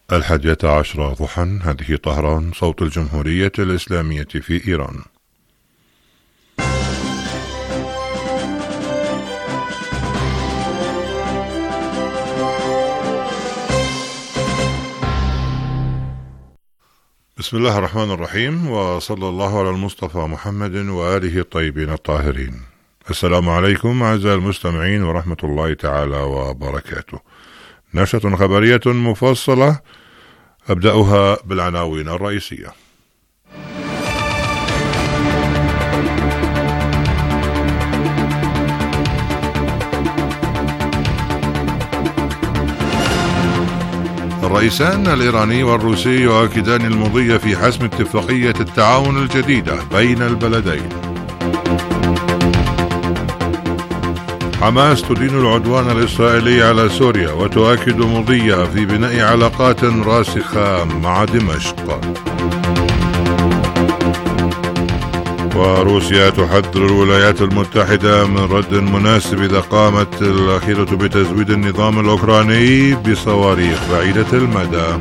11 ضحى. هذه طهران، صوت الجمهورية الإسلامية في إيران. بسم الله الرحمن الرحيم، وصلى الله على المصطفى محمد وآله الطيبين الطاهرين. السلام عليكم أعزائي المستمعين ورحمة الله تعالى وبركاته. نشرة خبرية مفصلة أبدأها بالعناوين الرئيسية. الرئيسان الإيراني والروسي يؤكدان المضي في حسم اتفاقية التعاون الجديدة بين البلدين. حماس تدين العدوان الإسرائيلي على سوريا وتؤكد مضيها في بناء علاقات راسخة مع دمشق. وروسيا تحذر الولايات المتحدة من رد مناسب إذا قامت الأخيرة بتزويد النظام الأوكراني بصواريخ بعيدة المدى.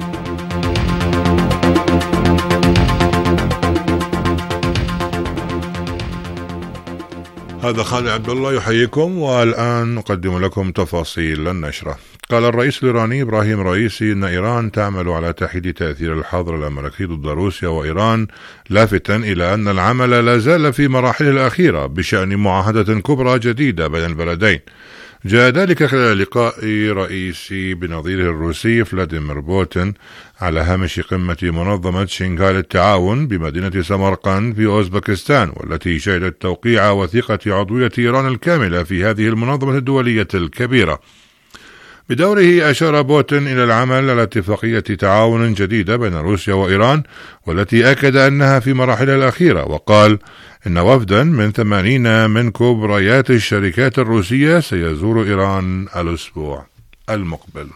هذا خالد عبد الله يحييكم، والآن نقدم لكم تفاصيل النشرة. قال الرئيس الإيراني إبراهيم رئيسي إن إيران تعمل على تحديد تأثير الحظر الأمريكي ضد روسيا وإيران، لافتا إلى أن العمل لا زال في مراحله الأخيرة بشأن معاهدة كبرى جديدة بين البلدين. جاء ذلك خلال لقاء رئيسي بنظيره الروسي فلاديمير بوتين على هامش قمة منظمة شنغهاي للتعاون بمدينة سمرقند في أوزبكستان، والتي شهدت توقيع وثيقة عضوية إيران الكاملة في هذه المنظمة الدولية الكبيرة. بدوره أشار بوتين إلى العمل على اتفاقية تعاون جديدة بين روسيا وإيران، والتي أكد أنها في مراحلها الأخيرة، وقال إن وفدا من 80 من كبريات الشركات الروسية سيزور إيران الأسبوع المقبل.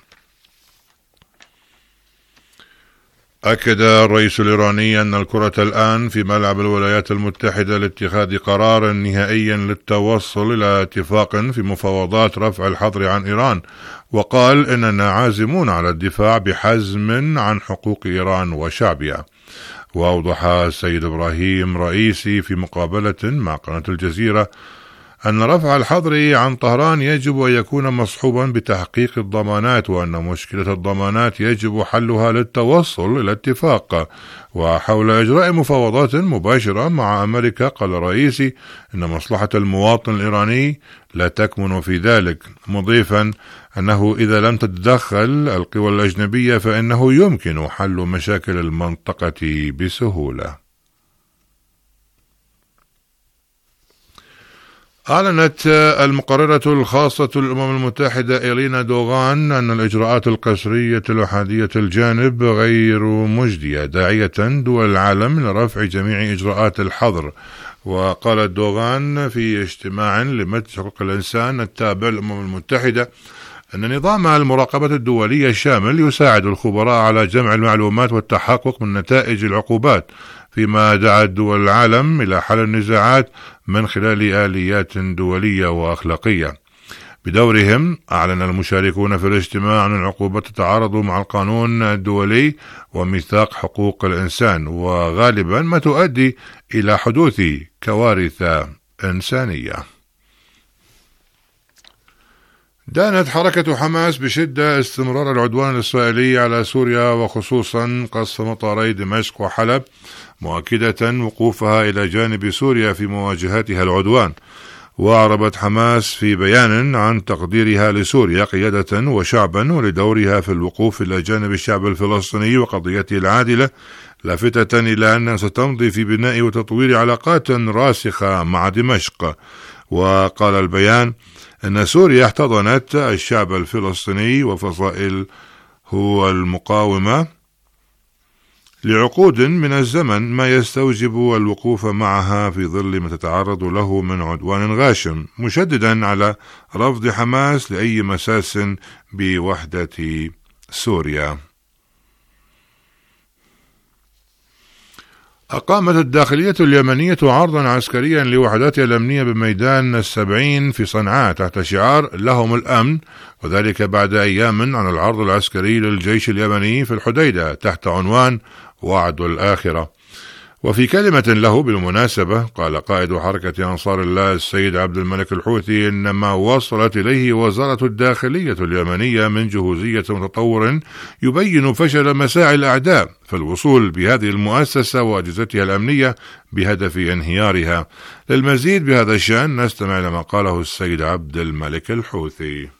أكد الرئيس الإيراني أن الكرة الآن في ملعب الولايات المتحدة لاتخاذ قرار نهائي للتوصل إلى اتفاق في مفاوضات رفع الحظر عن إيران، وقال إننا عازمون على الدفاع بحزم عن حقوق إيران وشعبها. وأوضح السيد إبراهيم رئيسي في مقابلة مع قناة الجزيرة أن رفع الحظر عن طهران يجب أن يكون مصحوبا بتحقيق الضمانات، وأن مشكلة الضمانات يجب حلها للتوصل إلى اتفاق. وحول إجراء مفاوضات مباشرة مع أمريكا قال الرئيسي إن مصلحة المواطن الإيراني لا تكمن في ذلك، مضيفا أنه إذا لم تتدخل القوى الأجنبية فإنه يمكن حل مشاكل المنطقة بسهولة. أعلنت المقررة الخاصة للأمم المتحدة إيلينا دوغان أن الإجراءات القسرية الأحادية الجانب غير مجدية، داعية دول العالم لرفع جميع إجراءات الحظر. وقالت دوغان في اجتماع لمجلس حقوق الإنسان التابع للأمم المتحدة أن نظام المراقبة الدولية الشامل يساعد الخبراء على جمع المعلومات والتحقق من نتائج العقوبات، فيما دعت دول العالم إلى حل النزاعات من خلال آليات دولية وأخلاقية. بدورهم أعلن المشاركون في الاجتماع أن العقوبات تتعارض مع القانون الدولي وميثاق حقوق الإنسان، وغالبا ما تؤدي إلى حدوث كوارث إنسانية. دانت حركة حماس بشدة استمرار العدوان الإسرائيلي على سوريا، وخصوصا قصف مطاري دمشق وحلب، مؤكدة وقوفها إلى جانب سوريا في مواجهتها العدوان. وأعربت حماس في بيان عن تقديرها لسوريا قيادة وشعبا ولدورها في الوقوف إلى جانب الشعب الفلسطيني وقضيته العادلة، لافتة إلى أنها ستمضي في بناء وتطوير علاقات راسخة مع دمشق. وقال البيان أن سوريا احتضنت الشعب الفلسطيني وفصائله المقاومة لعقود من الزمن، ما يستوجب الوقوف معها في ظل ما تتعرض له من عدوان غاشم، مشددا على رفض حماس لأي مساس بوحدة سوريا. أقامت الداخلية اليمنية عرضا عسكريا لوحداتها الأمنية بميدان السبعين في صنعاء تحت شعار لهم الأمن، وذلك بعد أيام عن العرض العسكري للجيش اليمني في الحديدة تحت عنوان وعد الآخرة. وفي كلمة له بالمناسبة قال قائد حركة أنصار الله السيد عبد الملك الحوثي إن ما وصلت إليه وزارة الداخلية اليمنية من جهوزية وتطور يبين فشل مساعي الأعداء في الوصول بهذه المؤسسة وأجهزتها الأمنية بهدف انهيارها. للمزيد بهذا الشأن نستمع لما قاله السيد عبد الملك الحوثي.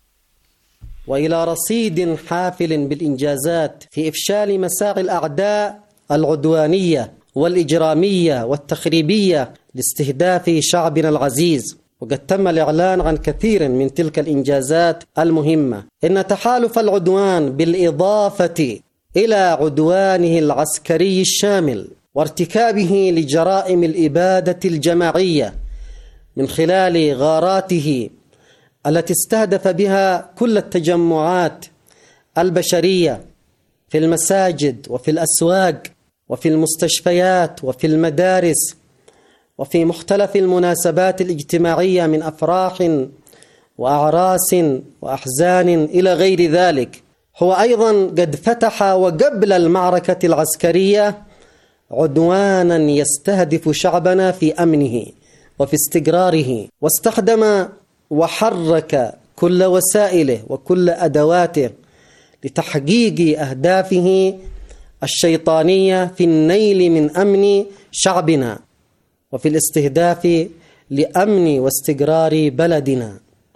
وإلى رصيد حافل بالإنجازات في إفشال مساعي الأعداء العدوانية والإجرامية والتخريبية لاستهداف شعبنا العزيز. وقد تم الإعلان عن كثير من تلك الإنجازات المهمة. إن تحالف العدوان بالإضافة إلى عدوانه العسكري الشامل وارتكابه لجرائم الإبادة الجماعية من خلال غاراته التي استهدف بها كل التجمعات البشرية في المساجد وفي الأسواق وفي المستشفيات وفي المدارس وفي مختلف المناسبات الاجتماعية من أفراح وأعراس وأحزان إلى غير ذلك، هو أيضا قد فتح وقبل المعركة العسكرية عدوانا يستهدف شعبنا في أمنه وفي استقراره، واستخدم وحرك كل وسائله وكل أدواته لتحقيق أهدافه الشيطانية في النيل من أمن شعبنا وفي الاستهداف لأمن واستقرار بلدنا.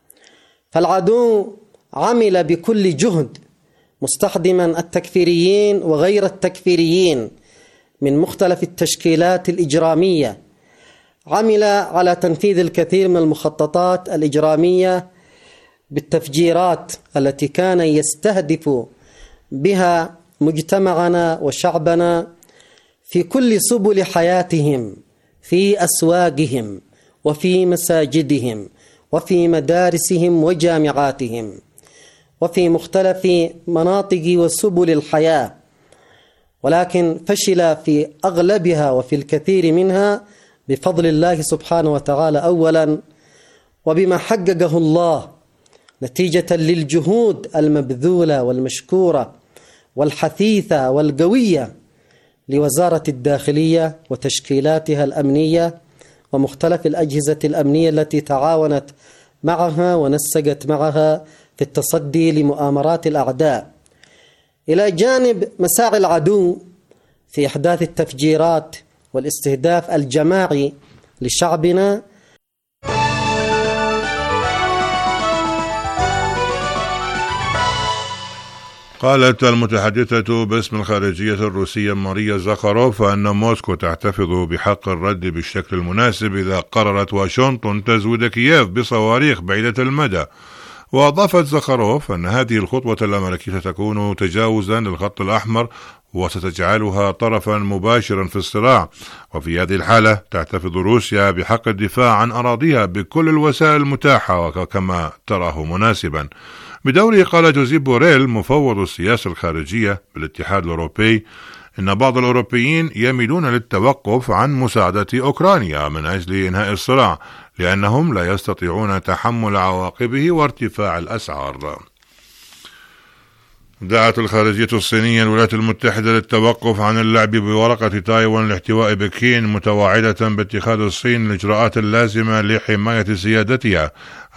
فالعدو عمل بكل جهد مستخدما التكفيريين وغير التكفيريين من مختلف التشكيلات الإجرامية، عمل على تنفيذ الكثير من المخططات الإجرامية بالتفجيرات التي كان يستهدف بها مجتمعنا وشعبنا في كل سبل حياتهم، في أسواقهم وفي مساجدهم وفي مدارسهم وجامعاتهم وفي مختلف مناطق وسبل الحياة، ولكن فشل في أغلبها وفي الكثير منها بفضل الله سبحانه وتعالى أولا، وبما حققه الله نتيجة للجهود المبذولة والمشكورة والحثيثة والقوية لوزارة الداخلية وتشكيلاتها الأمنية ومختلف الأجهزة الأمنية التي تعاونت معها ونسقت معها في التصدي لمؤامرات الأعداء، إلى جانب مساعي العدو في إحداث التفجيرات والاستهداف الجماعي لشعبنا. قالت المتحدثة باسم الخارجية الروسية ماريا زاخاروف أن موسكو تحتفظ بحق الرد بالشكل المناسب إذا قررت واشنطن تزويد كييف بصواريخ بعيدة المدى. وأضافت زاخاروف أن هذه الخطوة الأمريكية ستكون تجاوزا للخط الأحمر وستجعلها طرفا مباشرا في الصراع، وفي هذه الحالة تحتفظ روسيا بحق الدفاع عن أراضيها بكل الوسائل المتاحة كما تراه مناسبا. بدوره قال جوزيف بوريل مفوض السياسة الخارجية بالاتحاد الأوروبي إن بعض الأوروبيين يميلون للتوقف عن مساعدة أوكرانيا من أجل إنهاء الصراع لأنهم لا يستطيعون تحمل عواقبه وارتفاع الأسعار. دعت الخارجية الصينية الولايات المتحدة للتوقف عن اللعب بورقة تايوان لاحتواء بكين، متوعدة باتخاذ الصين الإجراءات اللازمة لحماية سيادتها.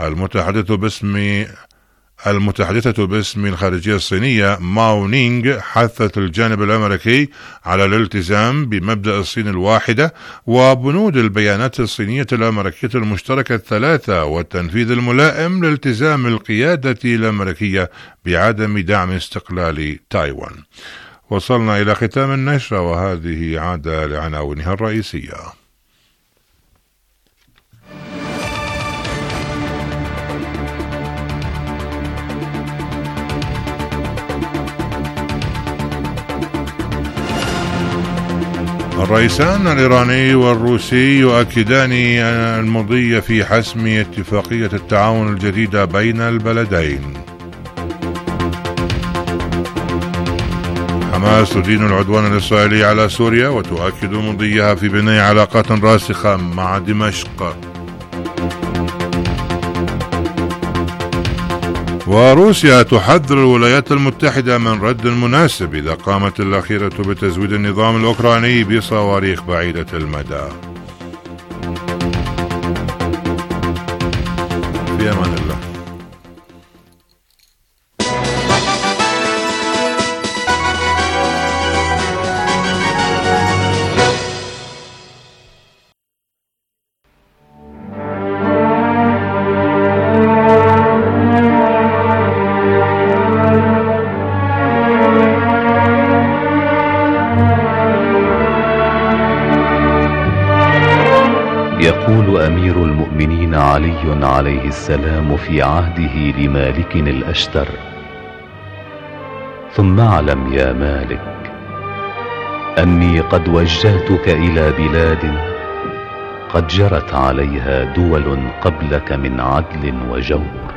المتحدثة باسم الخارجية الصينية ماو نينغ حثت الجانب الأمريكي على الالتزام بمبدأ الصين الواحدة وبنود البيانات الصينية الأمريكية المشتركة الثلاثة والتنفيذ الملائم لالتزام القيادة الأمريكية بعدم دعم استقلال تايوان. وصلنا إلى ختام النشرة وهذه عادة لعناوينها الرئيسية. الرئيسان الإيراني والروسي يؤكدان المضي في حسم اتفاقية التعاون الجديدة بين البلدين. حماس حماس تدين العدوان الإسرائيلي على سوريا وتؤكد مضيها في بناء علاقات راسخة مع دمشق. وروسيا تحذر الولايات المتحدة من رد مناسب إذا قامت الأخيرة بتزويد النظام الأوكراني بصواريخ بعيدة المدى. في أمان الله. يقول أمير المؤمنين علي عليه السلام في عهده لمالك الأشتر: ثم اعلم يا مالك أني قد وجهتك إلى بلاد قد جرت عليها دول قبلك من عدل وجور،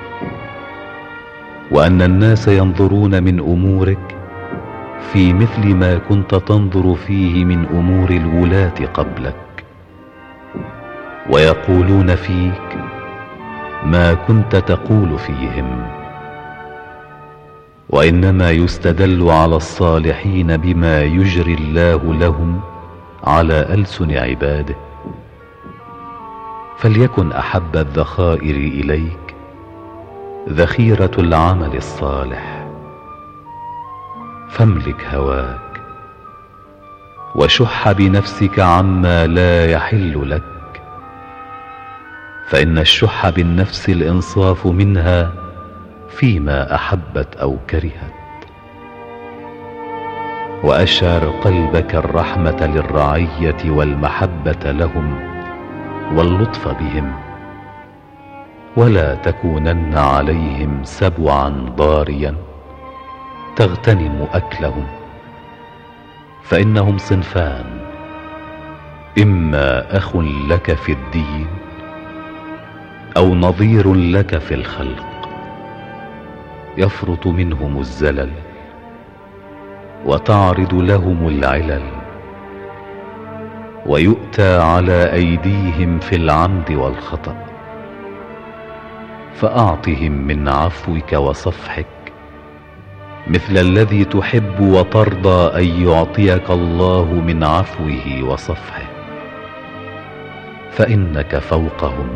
وأن الناس ينظرون من أمورك في مثل ما كنت تنظر فيه من أمور الولاة قبلك، ويقولون فيك ما كنت تقول فيهم. وإنما يستدل على الصالحين بما يجري الله لهم على ألسن عباده. فليكن أحب الذخائر إليك ذخيرة العمل الصالح، فاملك هواك وشح بنفسك عما لا يحل لك، فإن الشح بالنفس الإنصاف منها فيما أحبت أو كرهت. وأشعر قلبك الرحمة للرعية والمحبة لهم واللطف بهم، ولا تكونن عليهم سبعا ضاريا تغتنم أكلهم، فإنهم صنفان: إما أخ لك في الدين أو نظير لك في الخلق، يفرط منهم الزلل وتعرض لهم العلل، ويؤتى على أيديهم في العمد والخطأ. فأعطهم من عفوك وصفحك مثل الذي تحب وترضى أن يعطيك الله من عفوه وصفحه، فإنك فوقهم،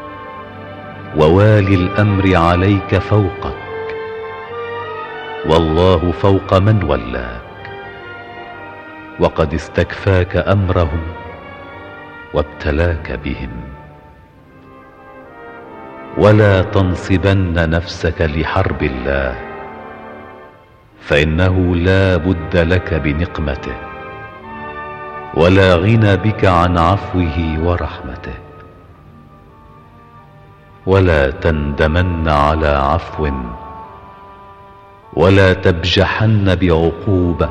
ووالي الأمر عليك فوقك، والله فوق من ولاك، وقد استكفاك أمرهم وابتلاك بهم. ولا تنصبن نفسك لحرب الله، فإنه لا بد لك بنقمته، ولا غنى بك عن عفوه ورحمته. ولا تندمن على عفو، ولا تبجحن بعقوبة،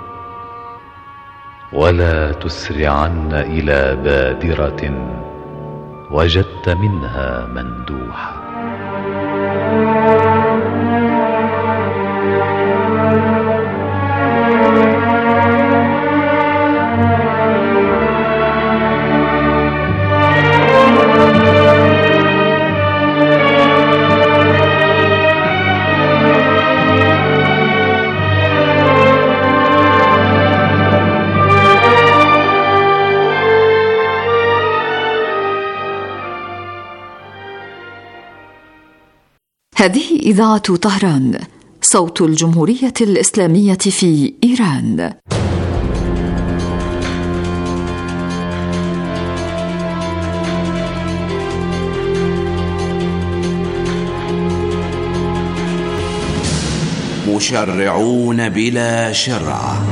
ولا تسرعن إلى بادرة وجدت منها مندوحة. هذه إذاعة طهران، صوت الجمهورية الإسلامية في إيران. مشرعون بلا شرع.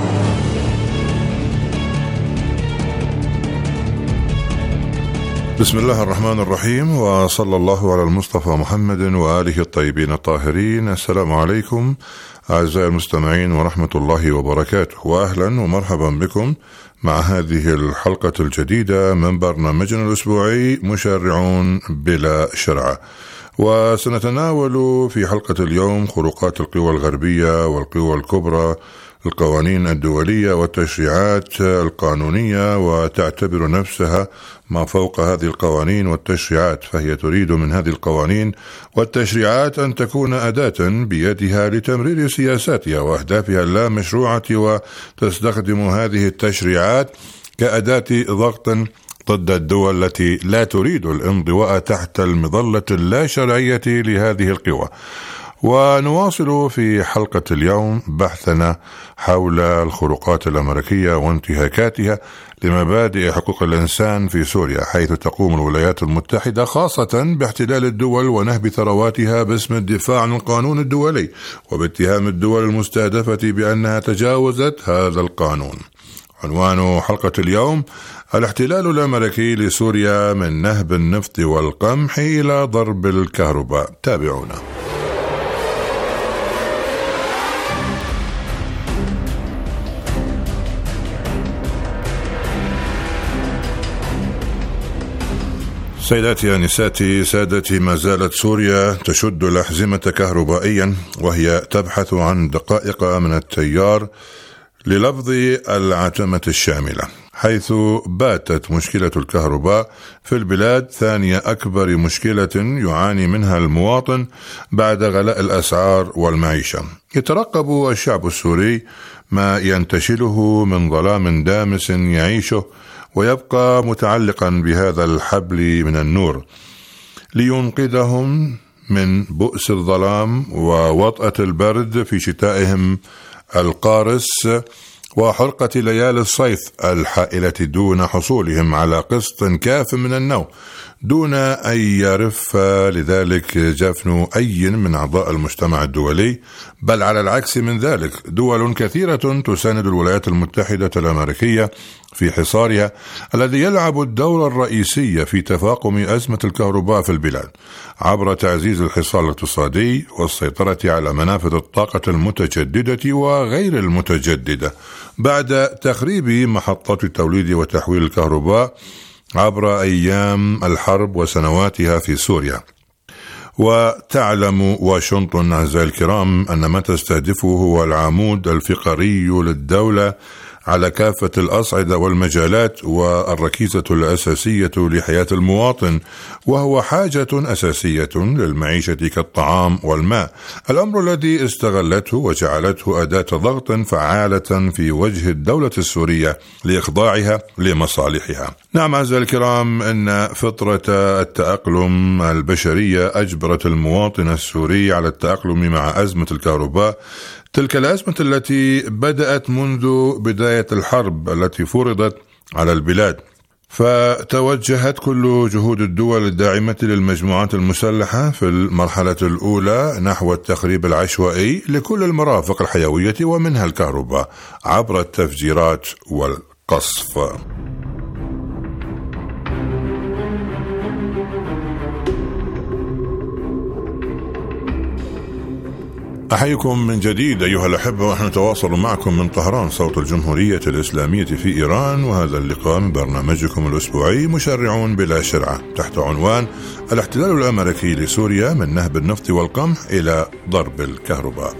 بسم الله الرحمن الرحيم، وصلى الله على المصطفى محمد وآله الطيبين الطاهرين. السلام عليكم أعزائي المستمعين ورحمة الله وبركاته، وأهلا ومرحبا بكم مع هذه الحلقة الجديدة من برنامجنا الأسبوعي مشرعون بلا شرع. وسنتناول في حلقة اليوم خروقات القوى الغربية والقوى الكبرى، القوانين الدولية والتشريعات القانونية، وتعتبر نفسها ما فوق هذه القوانين والتشريعات، فهي تريد من هذه القوانين والتشريعات أن تكون أداة بيدها لتمرير سياساتها وأهدافها اللامشروعة، وتستخدم هذه التشريعات كأداة ضغط ضد الدول التي لا تريد الانضواء تحت المظلة اللا شرعية لهذه القوى. ونواصل في حلقة اليوم بحثنا حول الخروقات الأمريكية وانتهاكاتها لمبادئ حقوق الإنسان في سوريا، حيث تقوم الولايات المتحدة خاصة باحتلال الدول ونهب ثرواتها باسم الدفاع عن القانون الدولي، وباتهام الدول المستهدفة بأنها تجاوزت هذا القانون. عنوان حلقة اليوم: الاحتلال الأمريكي لسوريا من نهب النفط والقمح إلى ضرب الكهرباء. تابعونا. سيداتي أنساتي سادتي، ما زالت سوريا تشد الأحزمة كهربائيا، وهي تبحث عن دقائق من التيار للفظ العتمة الشاملة، حيث باتت مشكلة الكهرباء في البلاد ثانية أكبر مشكلة يعاني منها المواطن بعد غلاء الأسعار والمعيشة. يترقب الشعب السوري ما ينتشله من ظلام دامس يعيشه، ويبقى متعلقا بهذا الحبل من النور لينقذهم من بؤس الظلام ووطأة البرد في شتائهم القارس وحرقة ليالي الصيف الحائلة، دون حصولهم على قسط كاف من النوم، دون أن يرف لذلك جفن أي من أعضاء المجتمع الدولي، بل على العكس من ذلك دول كثيرة تساند الولايات المتحدة الأمريكية في حصارها الذي يلعب الدور الرئيسي في تفاقم أزمة الكهرباء في البلاد عبر تعزيز الحصار الاقتصادي والسيطرة على منافذ الطاقة المتجددة وغير المتجددة، بعد تخريب محطات التوليد وتحويل الكهرباء عبر أيام الحرب وسنواتها في سوريا. وتعلم واشنطن أعزائي الكرام أن ما تستهدفه هو العمود الفقري للدولة على كافة الأصعدة والمجالات، والركيزة الأساسية لحياة المواطن، وهو حاجة أساسية للمعيشة كالطعام والماء، الأمر الذي استغلته وجعلته أداة ضغط فعالة في وجه الدولة السورية لإخضاعها لمصالحها. نعم أعزائي الكرام، إن فطرة التأقلم البشرية أجبرت المواطن السوري على التأقلم مع أزمة الكهرباء، تلك الأزمة التي بدأت منذ بداية الحرب التي فرضت على البلاد، فتوجهت كل جهود الدول الداعمة للمجموعات المسلحة في المرحلة الأولى نحو التخريب العشوائي لكل المرافق الحيوية ومنها الكهرباء عبر التفجيرات والقصف. أحييكم من جديد أيها الأحبة، ونحن نتواصل معكم من طهران صوت الجمهورية الإسلامية في إيران، وهذا اللقاء من برنامجكم الأسبوعي مشرعون بلا شرعة، تحت عنوان الاحتلال الأمريكي لسوريا من نهب النفط والقمح إلى ضرب الكهرباء.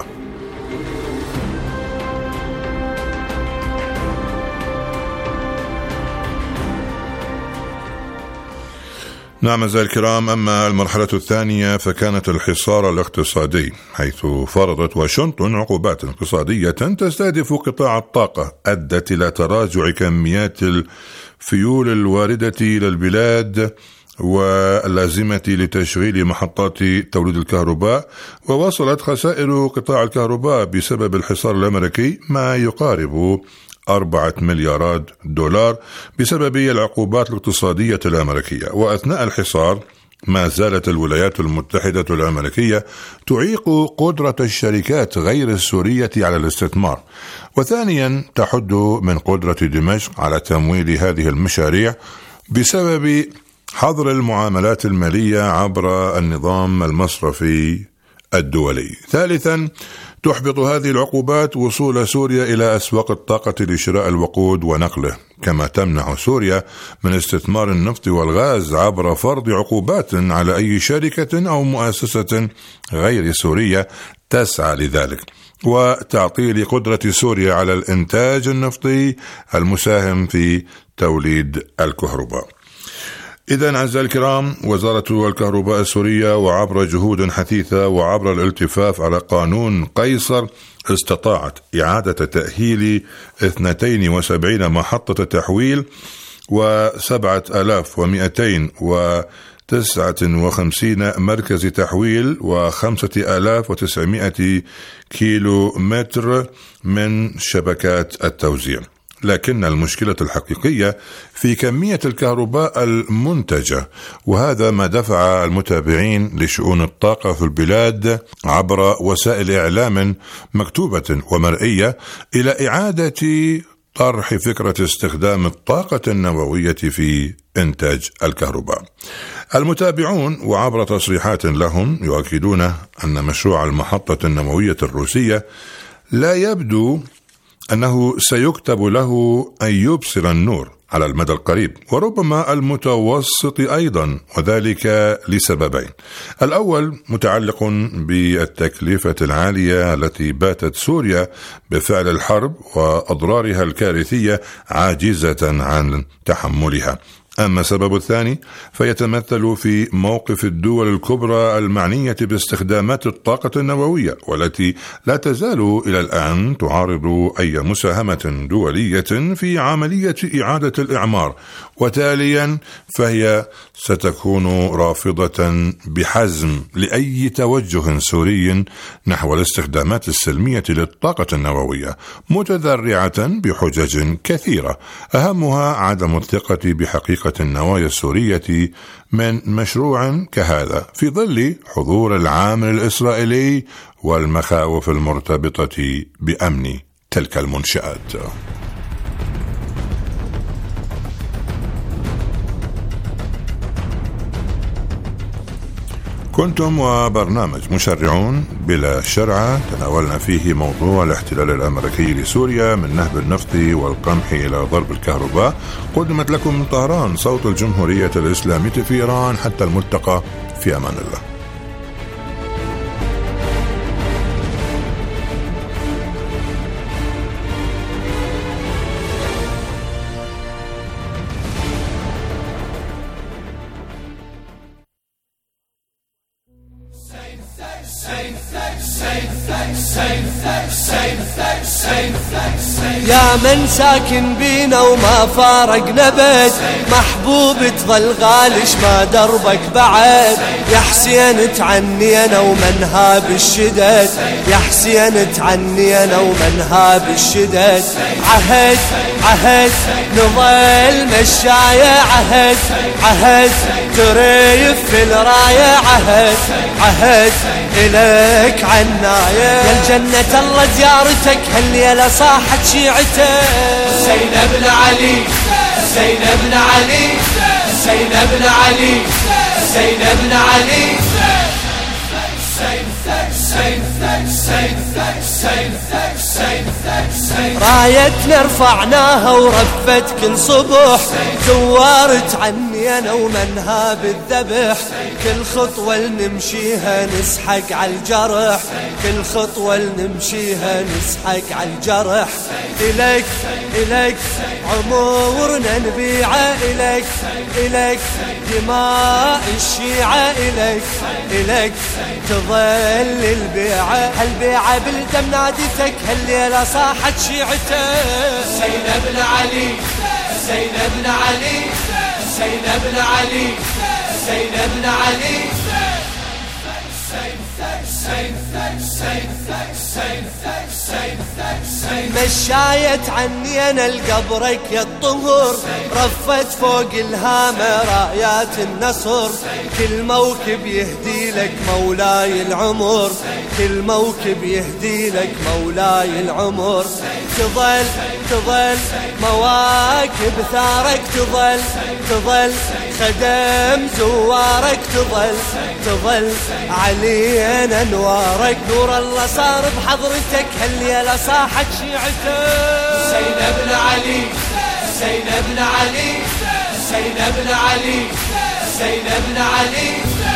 نعم أعزائي الكرام، أما المرحلة الثانية فكانت الحصار الاقتصادي، حيث فرضت واشنطن عقوبات اقتصادية تستهدف قطاع الطاقة أدت إلى تراجع كميات الفيول الواردة إلى البلاد واللازمة لتشغيل محطات توليد الكهرباء، ووصلت خسائر قطاع الكهرباء بسبب الحصار الأمريكي ما يقارب 4 مليارات دولار بسبب العقوبات الاقتصادية الأمريكية. وأثناء الحصار ما زالت الولايات المتحدة الأمريكية تعيق قدرة الشركات غير السورية على الاستثمار، وثانيا تحد من قدرة دمشق على تمويل هذه المشاريع بسبب حظر المعاملات المالية عبر النظام المصرفي الدولي. ثالثا تحبط هذه العقوبات وصول سوريا إلى أسواق الطاقة لشراء الوقود ونقله، كما تمنع سوريا من استثمار النفط والغاز عبر فرض عقوبات على أي شركة أو مؤسسة غير سورية تسعى لذلك، وتعطيل قدرة سوريا على الإنتاج النفطي المساهم في توليد الكهرباء. إذن أعزائي الكرام، وزارة الكهرباء السورية وعبر جهود حثيثة وعبر الالتفاف على قانون قيصر استطاعت إعادة تأهيل 72 محطة تحويل و7259 مركز تحويل و5900 كيلو متر من شبكات التوزيع. لكن المشكلة الحقيقية في كمية الكهرباء المنتجة، وهذا ما دفع المتابعين لشؤون الطاقة في البلاد عبر وسائل إعلام مكتوبة ومرئية إلى إعادة طرح فكرة استخدام الطاقة النووية في إنتاج الكهرباء. المتابعون وعبر تصريحات لهم يؤكدون أن مشروع المحطة النووية الروسية لا يبدو أنه سيكتب له أن يبصر النور على المدى القريب وربما المتوسط أيضا، وذلك لسببين. الأول متعلق بالتكلفة العالية التي باتت سوريا بفعل الحرب وأضرارها الكارثية عاجزة عن تحملها. أما السبب الثاني فيتمثل في موقف الدول الكبرى المعنية باستخدامات الطاقة النووية، والتي لا تزال إلى الآن تعارض أي مساهمة دولية في عملية إعادة الإعمار، وتاليا فهي ستكون رافضة بحزم لأي توجه سوري نحو الاستخدامات السلمية للطاقة النووية، متذرعة بحجج كثيرة، أهمها عدم الثقة بحقيقة النوايا السورية من مشروع كهذا في ظل حضور العامل الإسرائيلي والمخاوف المرتبطة بأمن تلك المنشآت. كنتم وبرنامج مشرعون بلا شرعة، تناولنا فيه موضوع الاحتلال الأمريكي لسوريا من نهب النفط والقمح إلى ضرب الكهرباء. قدمت لكم من طهران صوت الجمهورية الإسلامية في إيران. حتى الملتقى، في أمان الله. يا من ساكن بينا وما فارقنا بيت، محبوب تظل غالش ما دربك بعد. يا حسين تعني انا ومن هاب الشدد، يا حسين تعني انا ومن هاب الشدد. عهد عهد نظل مشاية، عهد عهد تريف في الراية، عهد عهد إليك عناية. يا الجنة الله زيارتك هالليلة صاحت شيعته. حسين بن علي، حسين بن علي، حسين بن علي، حسين بن علي. رايتنا رفعناها ورفت كل صبح، زورت عني انا ومن هاب الذبح. كل خطوة نمشيها نسحق على الجرح، كل خطوة نمشيها نسحق على الجرح. إليك إليك عمورنا نبيعه، إليك إليك دماء الشيعة، إليك إليك تظل البيعة. هالبيعة بالدم نادتك هالليلة صاحت شيعته. حسين بن علي، حسين بن علي، حسين بن علي، حسين بن علي. مشايت عني انا لقبرك يا الطهر، رفت فوق الهامة رايات النصر. كل موكب يهدي لك مولاي العمر، كل موكب يهدي لك مولاي العمر. تظل تظل مواكب ثارك، تظل تظل خدم زوارك، تظل تظل علينا انوارك. نور الله صار بحضرتك هالليلة صاحت شيعته. حسين بن علي حسين بن علي حسين بن علي حسين بن علي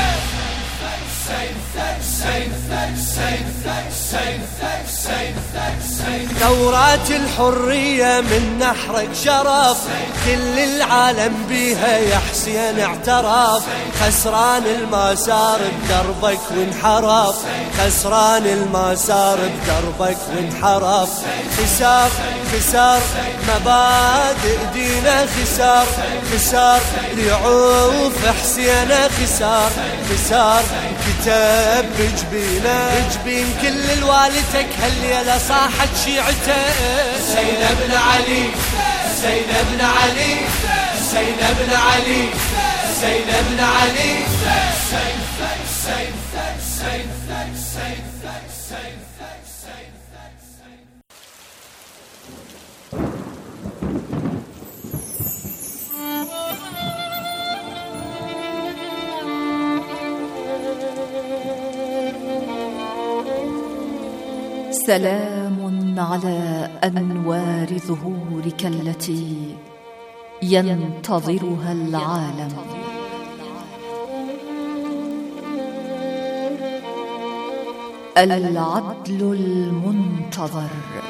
ثورات الحرية من نحرك شرف كل العالم بيها يا حسين اعترف. خسران المسار بدربك وانحرف خسران المسار بدربك وانحرف. خسار خسار مبادئ دينا خسار خسار رعوف حسين خسار خسار كتاب بجبين كل الوالدتك هالليلة صاحت شيعته. حسين بن علي حسين بن علي حسين بن علي حسين بن علي سلام على أنوار ظهورك التي ينتظرها العالم. العدل المنتظر.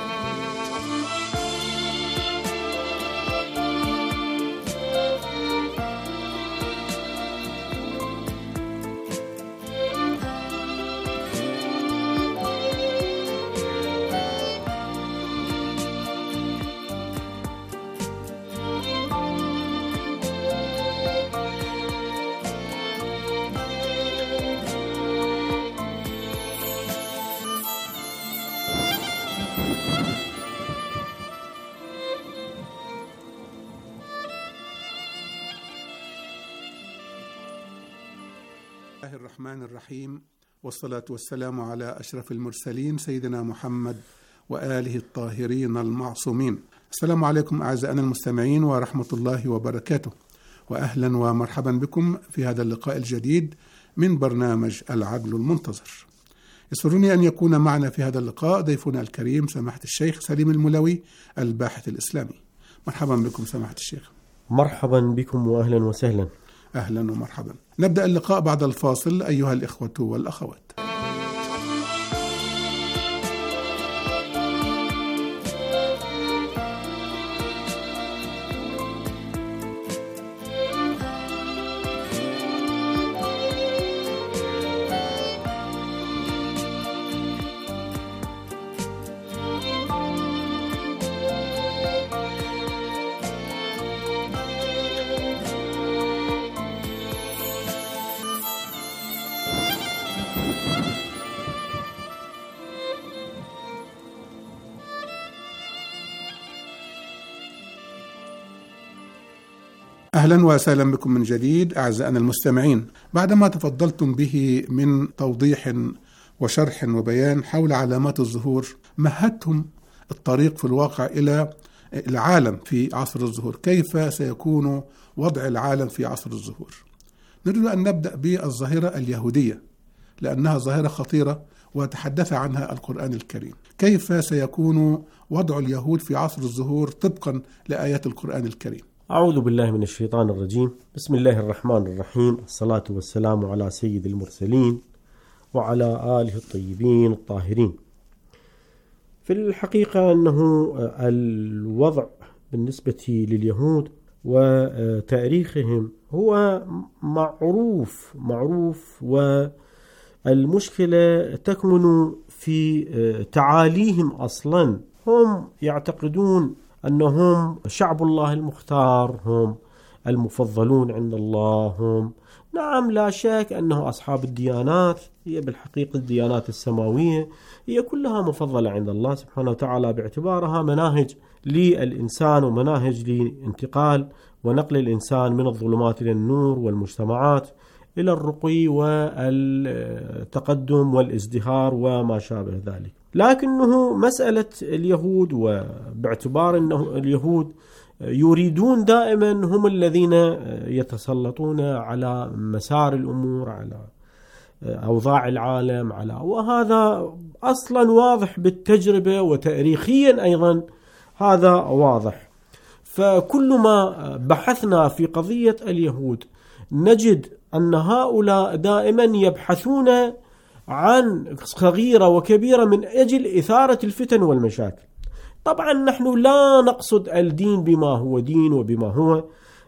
الله الرحمن الرحيم، والصلاة والسلام على أشرف المرسلين سيدنا محمد وآله الطاهرين المعصومين. السلام عليكم أعزائنا المستمعين ورحمة الله وبركاته، وأهلا ومرحبا بكم في هذا اللقاء الجديد من برنامج العدل المنتظر. يسرني أن يكون معنا في هذا اللقاء ضيفنا الكريم سماحة الشيخ سليم الملوي الباحث الإسلامي. مرحبا بكم سماحة الشيخ. مرحبا بكم وأهلا وسهلا. أهلا ومرحبا. نبدأ اللقاء بعد الفاصل أيها الإخوة والأخوات. أهلا وسهلا بكم من جديد أعزائنا المستمعين. بعدما تفضلتم به من توضيح وشرح وبيان حول علامات الظهور، مهدتم الطريق في الواقع إلى العالم في عصر الظهور. كيف سيكون وضع العالم في عصر الظهور؟ نريد أن نبدأ بالظاهرة اليهودية لأنها ظاهرة خطيرة وتحدث عنها القرآن الكريم. كيف سيكون وضع اليهود في عصر الظهور طبقا لآيات القرآن الكريم؟ أعوذ بالله من الشيطان الرجيم. بسم الله الرحمن الرحيم. الصلاة والسلام على سيد المرسلين وعلى آله الطيبين الطاهرين. في الحقيقة أنه الوضع بالنسبة لليهود وتاريخهم هو معروف والمشكلة تكمن في تعاليهم أصلا. هم يعتقدون أنهم شعب الله المختار، هم المفضلون عند الله، هم نعم لا شك أنه أصحاب الديانات، هي بالحقيقة الديانات السماوية هي كلها مفضلة عند الله سبحانه وتعالى باعتبارها مناهج للإنسان ومناهج لانتقال ونقل الإنسان من الظلمات إلى النور والمجتمعات إلى الرقي والتقدم والازدهار وما شابه ذلك. لكنه مسألة اليهود، وباعتبار أنه اليهود يريدون دائما هم الذين يتسلطون على مسار الأمور، على أوضاع العالم، وهذا أصلا واضح بالتجربة وتاريخيا أيضا هذا واضح. فكل ما بحثنا في قضية اليهود نجد أن هؤلاء دائما يبحثون عن صغيرة وكبيرة من أجل إثارة الفتن والمشاكل. طبعا نحن لا نقصد الدين بما هو دين وبما هو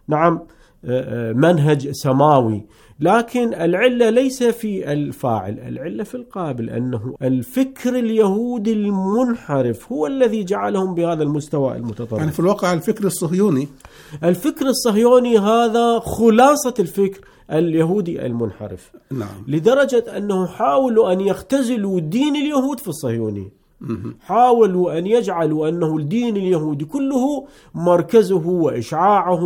منهج سماوي، لكن العلة ليس في الفاعل، العلة في القابل، أنه الفكر اليهودي المنحرف هو الذي جعلهم بهذا المستوى المتطرف. يعني في الواقع الفكر الصهيوني هذا خلاصة الفكر اليهودي المنحرف. نعم. لدرجة أنه حاولوا أن يختزلوا دين اليهود في الصهيونية، حاولوا أن يجعلوا أنه الدين اليهودي كله مركزه وإشعاعه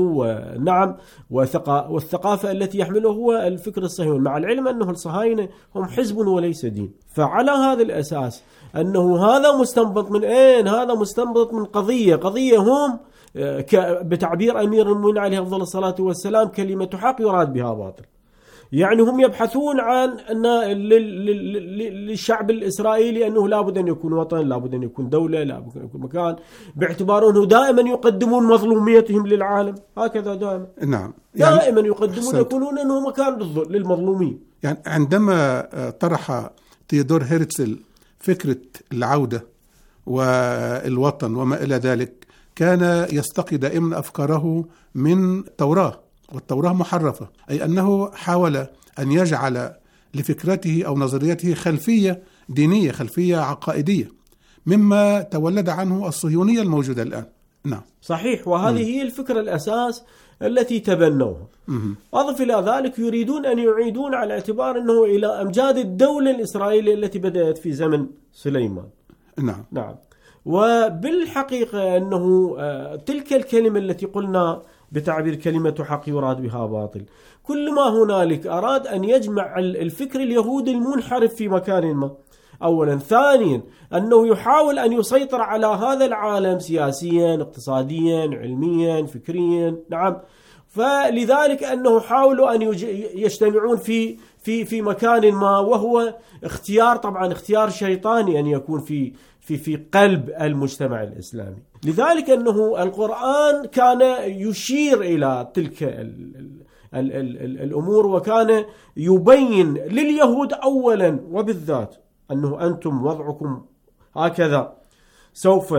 والثقافة التي يحمله هو الفكر الصهيوني، مع العلم أنه الصهاينة هم حزب وليس دين. فعلى هذا الأساس أنه هذا مستنبط من أين؟ هذا مستنبط من قضية هم بتعبير أمير المؤمنين عليه أفضل الصلاة والسلام كلمة حق يراد بها باطل. يعني هم يبحثون عن أن للشعب الإسرائيلي أنه لابد أن يكون وطن، لابد أن يكون دولة، لابد أن يكون مكان، باعتبار أنه دائما يقدمون مظلوميتهم للعالم. هكذا دائما. نعم. دائما يقدمون، يكونون أنه مكان للمظلومين. يعني عندما طرح تيودور هيرتزل فكرة العودة والوطن وما إلى ذلك، كان يستقي دائما أفكاره من التوراة، والتوراة محرفة، أي أنه حاول أن يجعل لفكرته أو نظريته خلفية دينية، خلفية عقائدية، مما تولد عنه الصهيونية الموجودة الآن. نعم صحيح. وهذه هي الفكرة الأساس التي تبنوها. أضف إلى ذلك يريدون أن يعيدون على اعتبار أنه إلى أمجاد الدولة الإسرائيلية التي بدأت في زمن سليمان. نعم. وبالحقيقة أنه تلك الكلمة التي قلنا بتعبير كلمة حق يراد بها باطل، كل ما هنالك أراد أن يجمع الفكر اليهودي المنحرف في مكان ما، أولا. ثانيا أنه يحاول أن يسيطر على هذا العالم سياسيا، اقتصاديا، علميا، فكريا. نعم. فلذلك أنه حاولوا أن يجتمعون في مكان ما، وهو اختيار، طبعا اختيار شيطاني أن يكون في قلب المجتمع الإسلامي. لذلك أنه القرآن كان يشير إلى تلك الأمور، وكان يبين لليهود أولا وبالذات أنه أنتم وضعكم هكذا، سوف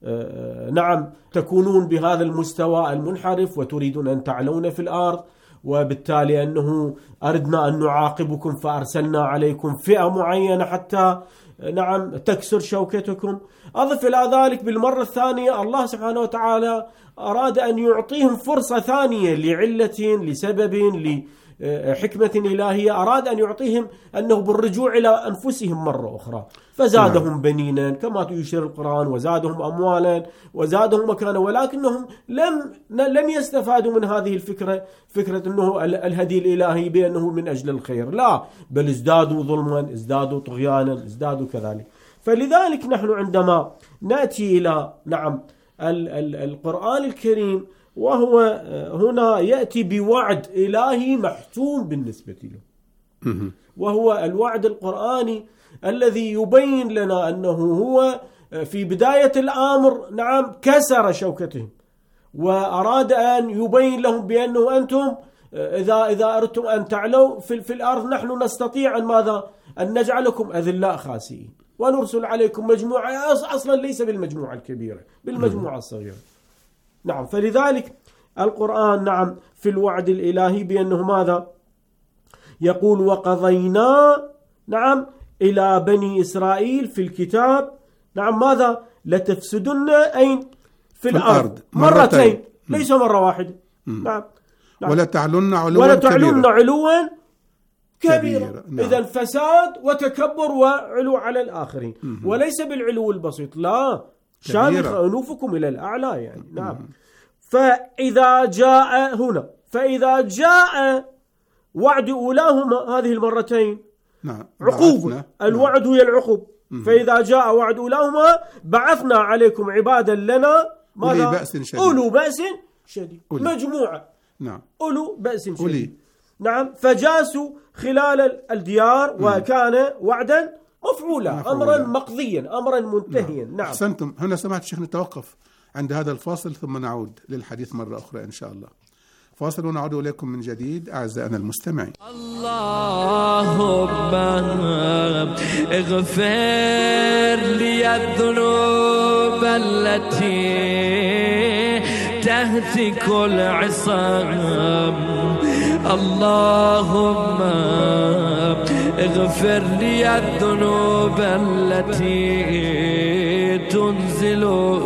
تكونون بهذا المستوى المنحرف وتريدون أن تعلون في الأرض، وبالتالي أنه أردنا أن نعاقبكم فأرسلنا عليكم فئة معينة حتى تكسر شوكتكم. أضف إلى ذلك بالمرة الثانية الله سبحانه وتعالى أراد أن يعطيهم فرصة ثانية لعلة، لسبب، لحكمة إلهية، أراد أن يعطيهم أنه بالرجوع إلى أنفسهم مرة أخرى، فزادهم بنينا كما يشير القرآن، وزادهم أموالا، وزادهم مكانا، ولكنهم لم يستفادوا من هذه فكرة أنه الهدي الإلهي بأنه من أجل الخير، لا، بل ازدادوا ظلما، ازدادوا طغيانا، ازدادوا كذلك. فلذلك نحن عندما نأتي إلى القرآن الكريم، وهو هنا يأتي بوعد إلهي محتوم بالنسبة له، وهو الوعد القرآني الذي يبين لنا أنه هو في بداية الأمر كسر شوكتهم، وأراد أن يبين لهم بأنه أنتم إذا أردتم أن تعلوا في الأرض، نحن نستطيع أن نجعلكم أذلاء خاسئين، ونرسل عليكم مجموعة أصلا ليس بالمجموعة الكبيرة، بالمجموعة الصغيرة. نعم. فلذلك القرآن في الوعد الإلهي بأنه ماذا يقول؟ وقضينا إلى بني إسرائيل في الكتاب ماذا؟ لتفسدن أين؟ في الأرض مرتين، ليس مرة واحدة. نعم. ولا تعلن علوا كبيرا. إذا فساد وتكبر وعلو على الآخرين، وليس بالعلو البسيط، لا، شامخ أنوفكم إلى الأعلى يعني. نعم. فإذا جاء وعد أولاهما هذه المرتين، عقوبة، الوعد هي العقوب. فإذا جاء وعد أولاهما بعثنا عليكم عبادا لنا ماذا؟ أولو بأس شديد. مجموعة أولو بأس شديد. فجاسوا خلال الديار وكان وعدا مفعولا، أمرا مقضيا، أمرا منتهيا. نعم. أحسنتم. هنا سمعت الشيخ نتوقف عند هذا الفاصل ثم نعود للحديث مرة أخرى إن شاء الله. فاصل ونعود إليكم من جديد أعزائنا المستمعين. اللهم اغفر لي الذنوب التي تهتك العصام، اللهم اغفر لي الذنوب التي تنزل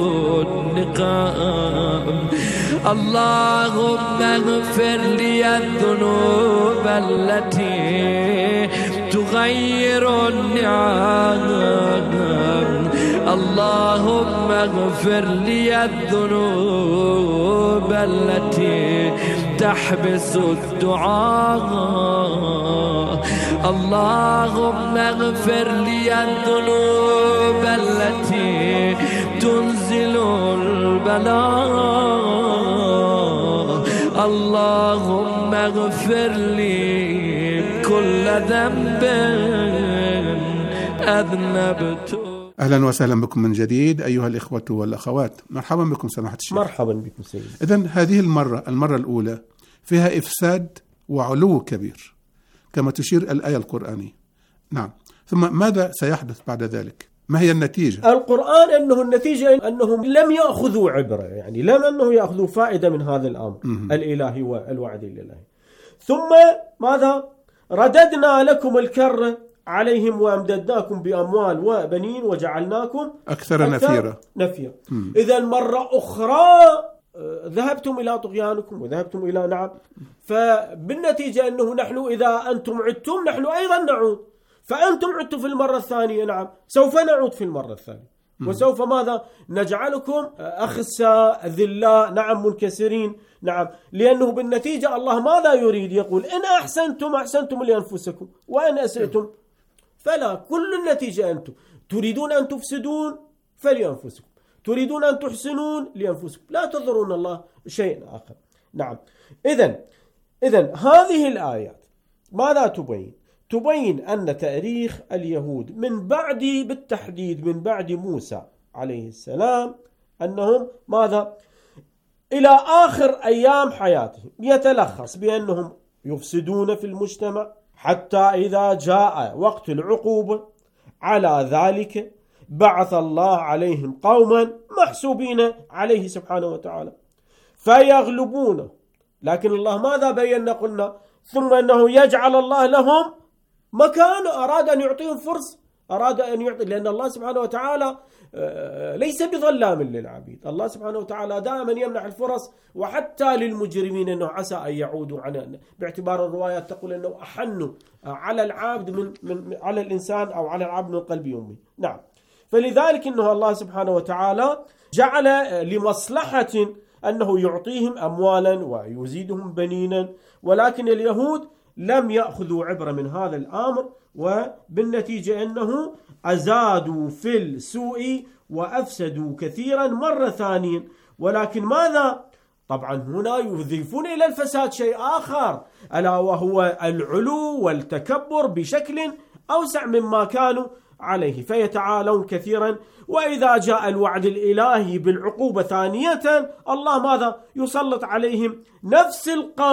النقام، اللهم اغفر لي الذنوب التي تغير النعم، اللهم اغفر لي الذنوب التي تحبس الدعاء، اللهم اغفر لي الذنوب التي تنزل البلاء، اللهم اغفر لي كل ذنب أذنبت. أهلا وسهلا بكم من جديد أيها الإخوة والأخوات، مرحبا بكم سماحة الشيخ. مرحبا بكم سيدي. إذن هذه المرة الأولى فيها إفساد وعلو كبير كما تشير الآية القرآنية. نعم. ثم ماذا سيحدث بعد ذلك؟ ما هي النتيجة؟ القرآن أنه النتيجة أنهم لم يأخذوا عبرة، يعني لم أنه يأخذوا فائدة من هذا الأمر الإلهي والوعد الإلهي. ثم ماذا؟ رددنا لكم الكرة عليهم وأمددناكم بأموال وبنين وجعلناكم أكثر نفيرا. إذن مرة أخرى ذهبتم إلى طغيانكم وذهبتم إلى نعم، فبالنتيجة أنه نحن إذا أنتم عدتم نحن أيضا نعود، فأنتم عدتم في المرة الثانية نعم سوف نعود في المرة الثانية، وسوف ماذا؟ نجعلكم أخساء ذلاء نعم منكسرين نعم، لأنه بالنتيجة الله ماذا يريد؟ يقول إن أحسنتم لأنفسكم وإن أسئتم فلا، كل النتيجة أنتم تريدون أن تفسدون فلأنفسكم، تريدون أن تحسنون لأنفسكم، لا تضرون الله شيء آخر. نعم. إذن هذه الآيات ماذا تبين؟ تبين أن تاريخ اليهود من بعد، بالتحديد من بعد موسى عليه السلام، أنهم ماذا؟ إلى آخر أيام حياتهم يتلخص بأنهم يفسدون في المجتمع حتى إذا جاء وقت العقوبة على ذلك بعث الله عليهم قوما محسوبين عليه سبحانه وتعالى فيغلبونه. لكن الله ماذا بينا؟ قلنا ثم أنه يجعل الله لهم مكان، أراد أن يعطيهم فرصة، أراد أن يعطي، لأن الله سبحانه وتعالى ليس بظلام للعبيد، الله سبحانه وتعالى دائما يمنح الفرص وحتى للمجرمين أنه عسى أن يعودوا عنه، باعتبار الروايات تقول أنه أحنوا على العبد من على الإنسان أو على العبد من قلب أمه. نعم. فلذلك أنه الله سبحانه وتعالى جعل لمصلحة أنه يعطيهم أموالا ويزيدهم بنينا، ولكن اليهود لم يأخذوا عبرة من هذا الأمر، وبالنتيجة أنه أزادوا في السوء وأفسدوا كثيرا مرة ثانية. ولكن ماذا؟ طبعا هنا يضيفون إلى الفساد شيء آخر، ألا وهو العلو والتكبر بشكل أوسع مما كانوا عليه، فيتعالون كثيرا. وإذا جاء الوعد الإلهي بالعقوبة ثانية الله ماذا؟ يسلط عليهم نفس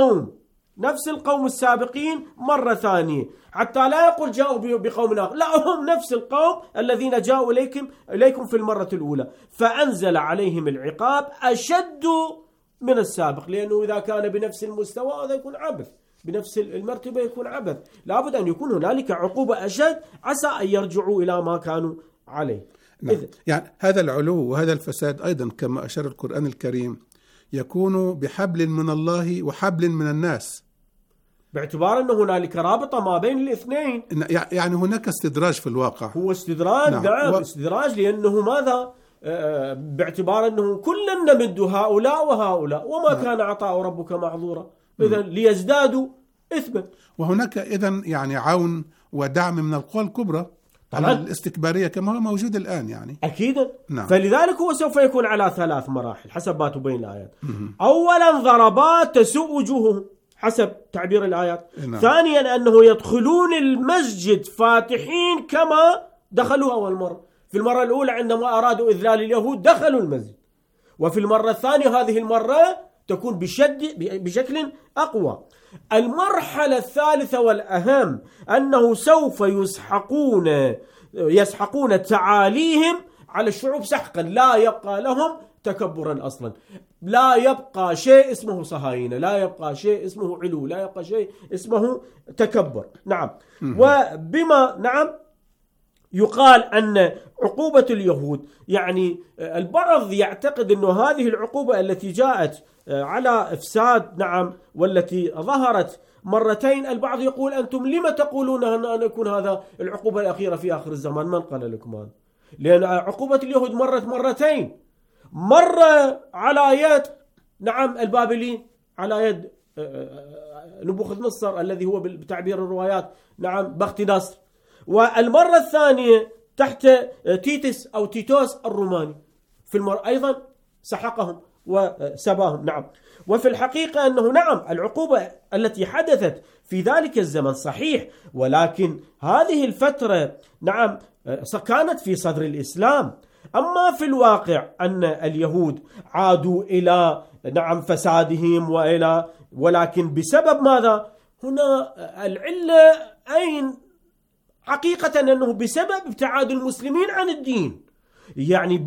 القوم السابقين مرة ثانية، حتى لا يقول جاءوا بقوم آخر، لا، هم نفس القوم الذين جاءوا إليكم في المرة الأولى، فأنزل عليهم العقاب أشد من السابق، لأنه إذا كان بنفس المستوى هذا يكون عبث، بنفس المرتبة يكون عبث، لابد أن يكون هنالك عقوبة أشد عسى أن يرجعوا إلى ما كانوا عليه. نعم. يعني هذا العلو وهذا الفساد أيضا كما أشار القرآن الكريم يكون بحبل من الله وحبل من الناس، باعتبار أن هنالك رابطة ما بين الاثنين. يعني هناك استدراج في الواقع، هو استدراج. نعم. استدراج، لأنه ماذا؟ باعتبار أنه كلا نمد هؤلاء وهؤلاء وما كان عطاء ربك معذورا، إذن ليزدادوا إثما. وهناك إذن يعني عون ودعم من القوى الكبرى على الاستكبارية كما هو موجود الآن يعني أكيدا. نعم. فلذلك هو سوف يكون على 3 مراحل حسب ما تبين الآيات. أولا ضربات تسوء وجوههم، حسب تعبير الآيات. ثانيا أنه يدخلون المسجد فاتحين كما دخلوا أول مرة. في المرة الأولى عندما أرادوا إذلال اليهود دخلوا المسجد، وفي المرة الثانية هذه المرة تكون بشكل أقوى. المرحلة الثالثة والأهم أنه سوف يسحقون تعاليهم على الشعوب سحقا، لا يبقى لهم تكبرا أصلا، لا يبقى شيء اسمه صهاينة، لا يبقى شيء اسمه علو، لا يبقى شيء اسمه تكبر. نعم. وبما يقال أن عقوبة اليهود، يعني البعض يعتقد أن هذه العقوبة التي جاءت على إفساد والتي ظهرت مرتين، البعض يقول أنتم لما تقولون أن يكون هذا العقوبة الأخيرة في آخر الزمان؟ من قال لكم هذا؟ لأن عقوبة اليهود مرت مرتين، مرة على يد البابليين، على يد نبوخذ نصر الذي هو بتعبير الروايات بخت نصر، والمرة الثانية تحت تيتس أو تيتوس الروماني، في المرة أيضا سحقهم وسباهم. وفي الحقيقة أنه العقوبة التي حدثت في ذلك الزمن صحيح، ولكن هذه الفترة كانت في صدر الإسلام. أما في الواقع أن اليهود عادوا إلى فسادهم ولكن بسبب ماذا؟ هنا العلة أين؟ حقيقة أنه بسبب ابتعاد المسلمين عن الدين. يعني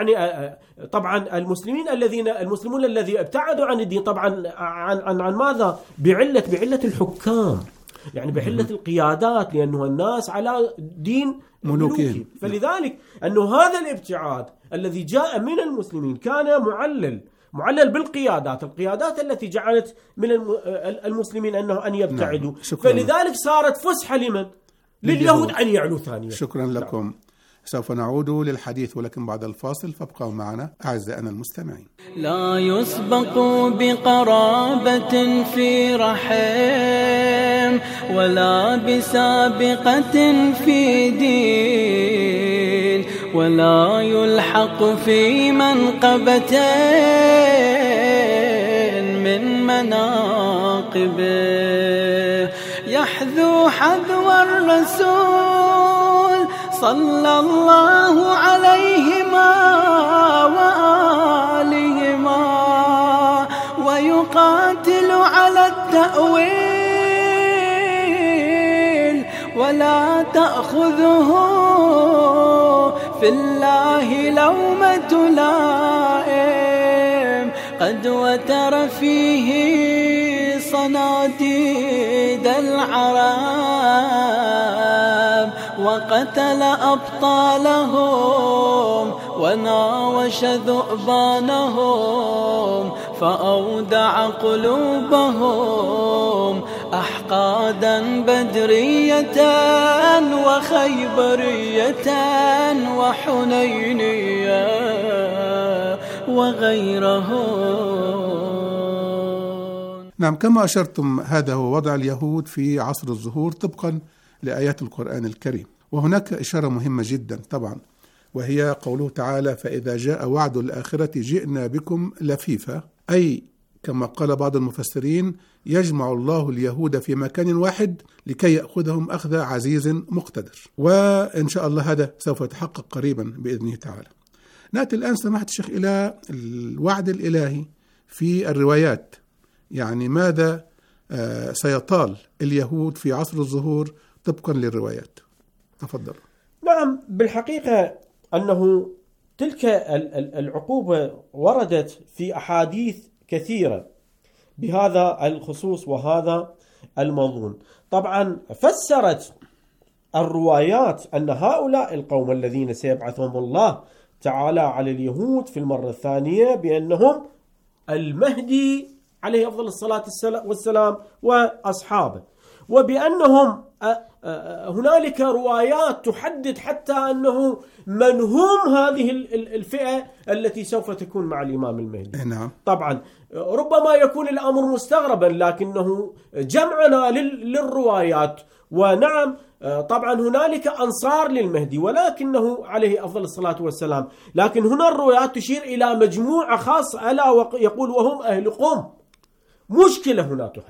طبعا المسلمون الذين ابتعدوا عن الدين طبعا عن ماذا؟ بعلة الحكام، يعني بعلة القيادات، لأنه الناس على دين ملوكي. فلذلك أنه هذا الابتعاد الذي جاء من المسلمين كان معلل بالقيادات، القيادات التي جعلت من المسلمين أن يبتعدوا. فلذلك صارت فسحة لليهود أن يعلوا ثانيا. شكرا لكم. سوف نعود للحديث ولكن بعد الفاصل، فابقوا معنا أعزائنا المستمعين. لا يسبق بقرابة في رحم، ولا بسابقة في دين، ولا يلحق في منقبة من مناقبه، يحذو حذو الرسول صلى الله عليهما وآلهما، ويقاتل على التأويل، ولا تأخذه في الله لومة لائم، قد وتر فيه صناديد العرب، وقتل أبطالهم وناوش ذؤبانهم، فأودع قلوبهم أحقادا بدرية وخيبرية وحنينية وغيرهم. نعم، كما أشرتم هذا هو وضع اليهود في عصر الظهور طبقا لآيات القرآن الكريم. وهناك إشارة مهمة جدا طبعا، وهي قوله تعالى: فإذا جاء وعد الآخرة جئنا بكم لفيفا، أي كما قال بعض المفسرين يجمع الله اليهود في مكان واحد لكي يأخذهم أخذ عزيز مقتدر، وإن شاء الله هذا سوف يتحقق قريبا بإذنه تعالى. نأتي الآن سماحة الشيخ إلى الوعد الإلهي في الروايات، يعني ماذا سيطال اليهود في عصر الظهور طبقا للروايات؟ تفضل. نعم، بالحقيقة أنه تلك العقوبة وردت في أحاديث كثيرة بهذا الخصوص وهذا المضمون. طبعا فسرت الروايات أن هؤلاء القوم الذين سيبعثهم الله تعالى على اليهود في المرة الثانية بأنهم المهدي عليه أفضل الصلاة والسلام وأصحابه، وبأنهم هنالك روايات تحدد حتى أنه من هم هذه الفئة التي سوف تكون مع الإمام المهدي. نعم. طبعا ربما يكون الأمر مستغربا، لكنه جمعنا للروايات. ونعم طبعا هنالك أنصار للمهدي ولكنه عليه أفضل الصلاة والسلام، لكن هنا الروايات تشير إلى مجموعة خاصة، ألا يقول وهم أهل قم. مشكلة هنا تحدث.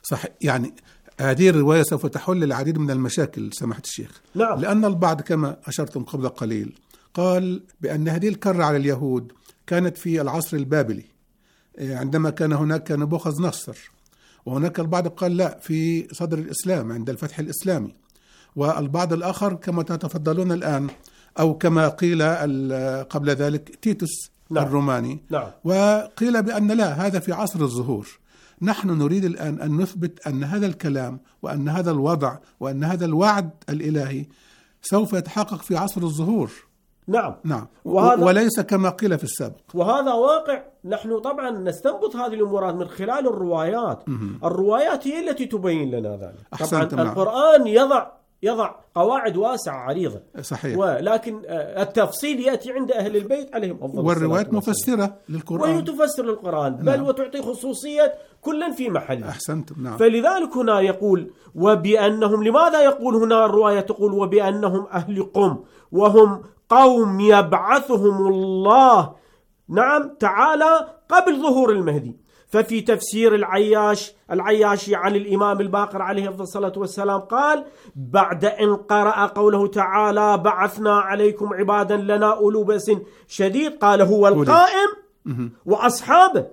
صح، يعني هذه الرواية سوف تحل العديد من المشاكل سماحة الشيخ. نعم. لأن البعض كما أشرتم قبل قليل قال بأن هذه الكرة على اليهود كانت في العصر البابلي عندما كان هناك نبوخذ نصر، وهناك البعض قال لا، في صدر الإسلام عند الفتح الإسلامي، والبعض الآخر كما تتفضلون الآن أو كما قيل قبل ذلك تيتوس نعم. الروماني. نعم. وقيل بأن لا، هذا في عصر الظهور. نحن نريد الآن أن نثبت أن هذا الكلام وأن هذا الوضع وأن هذا الوعد الإلهي سوف يتحقق في عصر الظهور. نعم. نعم. وليس كما قيل في السابق. وهذا واقع. نحن طبعا نستنبط هذه الأمورات من خلال الروايات. الروايات هي التي تبين لنا ذلك. طبعا القرآن يضع قواعد واسعة عريضة. صحيح. ولكن التفصيل يأتي عند أهل البيت عليهم أفضل الصلاة والروايات مفسرة للقرآن، وهي تفسر للقرآن بل نعم. وتعطي خصوصية كل في محله. أحسنتم. نعم. فلذلك هنا يقول وبأنهم، لماذا يقول هنا الرواية تقول وبأنهم أهل قم وهم قوم يبعثهم الله نعم تعالى قبل ظهور المهدي. ففي تفسير العياشي عن الإمام الباقر عليه أفضل الصلاة والسلام قال بعد أن قرأ قوله تعالى بعثنا عليكم عبادا لنا أولو بأس شديد، قال هو القائم وأصحابه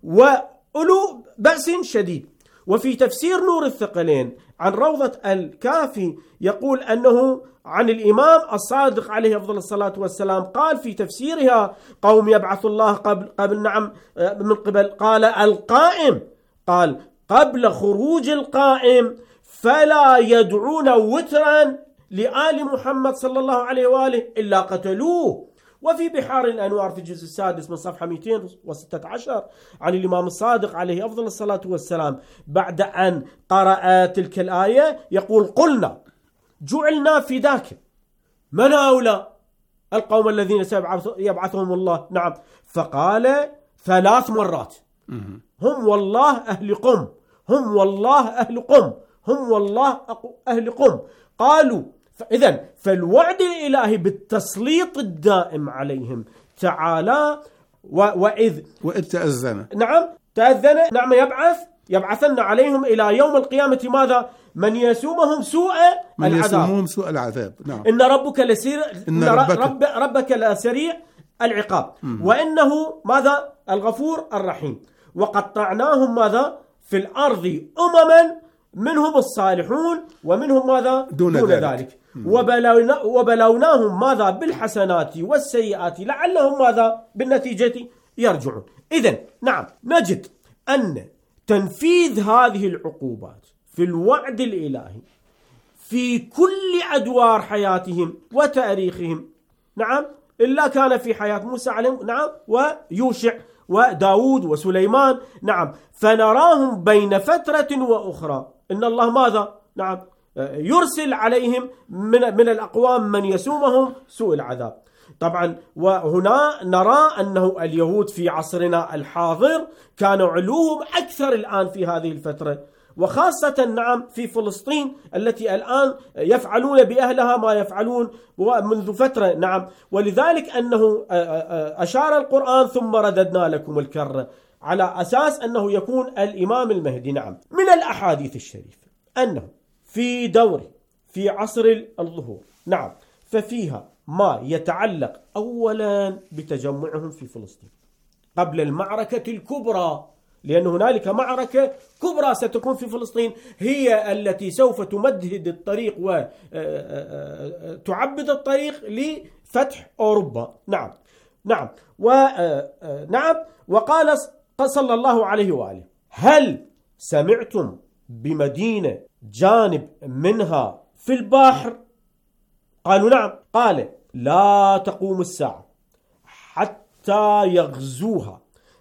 وأولو بأس شديد. وفي تفسير نور الثقلين عن روضة الكافي يقول أنه عن الإمام الصادق عليه أفضل الصلاة والسلام قال في تفسيرها قوم يبعث الله قبل نعم من قبل، قال القائم، قال قبل خروج القائم فلا يدعون وترا لآل محمد صلى الله عليه وآله إلا قتلوه. وفي بحار الأنوار في الجزء السادس من صفحة 216 عن الإمام الصادق عليه أفضل الصلاة والسلام بعد أن قرأ تلك الآية يقول قلنا جعلنا فداك، من هؤلاء القوم الذين سيبعثهم الله؟ نعم. فقال 3 مرات هم والله أهل قم، هم والله أهل قم، هم والله أهل قم. قالوا إذن فالوعد الإلهي بالتسليط الدائم عليهم تعالى وإذ تأذن نعم تأذن نعم يبعثن عليهم إلى يوم القيامة ماذا؟ من يسومهم سوء العذاب. نعم. إن ربك لسريع ربك لسريع العقاب وإنه ماذا؟ الغفور الرحيم. وقطعناهم ماذا؟ في الأرض أمما منهم الصالحون ومنهم ماذا؟ دون ذلك. وبلوناهم ماذا؟ بالحسنات والسيئات لعلهم ماذا؟ بالنتيجة يرجعون. إذن نعم نجد أن تنفيذ هذه العقوبات في الوعد الإلهي في كل أدوار حياتهم وتاريخهم نعم إلا كان في حياة موسى عليه نعم ويوشع وداود وسليمان نعم، فنراهم بين فترة وأخرى إن الله ماذا؟ نعم يرسل عليهم من الأقوام من يسومهم سوء العذاب. طبعا وهنا نرى أنه اليهود في عصرنا الحاضر كانوا علوهم أكثر الآن في هذه الفترة، وخاصة نعم في فلسطين التي الآن يفعلون بأهلها ما يفعلون منذ فترة نعم. ولذلك أنه أشار القرآن ثم رددنا لكم الكرة على أساس أنه يكون الإمام المهدي. نعم من الأحاديث الشريفة أنه في دوره في عصر الظهور نعم ففيها ما يتعلق أولا بتجمعهم في فلسطين قبل المعركة الكبرى، لأن هنالك معركة كبرى ستكون في فلسطين هي التي سوف تمهد الطريق وتعبد الطريق لفتح أوروبا. نعم وقال صلى الله عليه وآله هل سمعتم بمدينة جانب منها في البحر؟ قالوا نعم. قال لا تقوم الساعة حتى يغزوها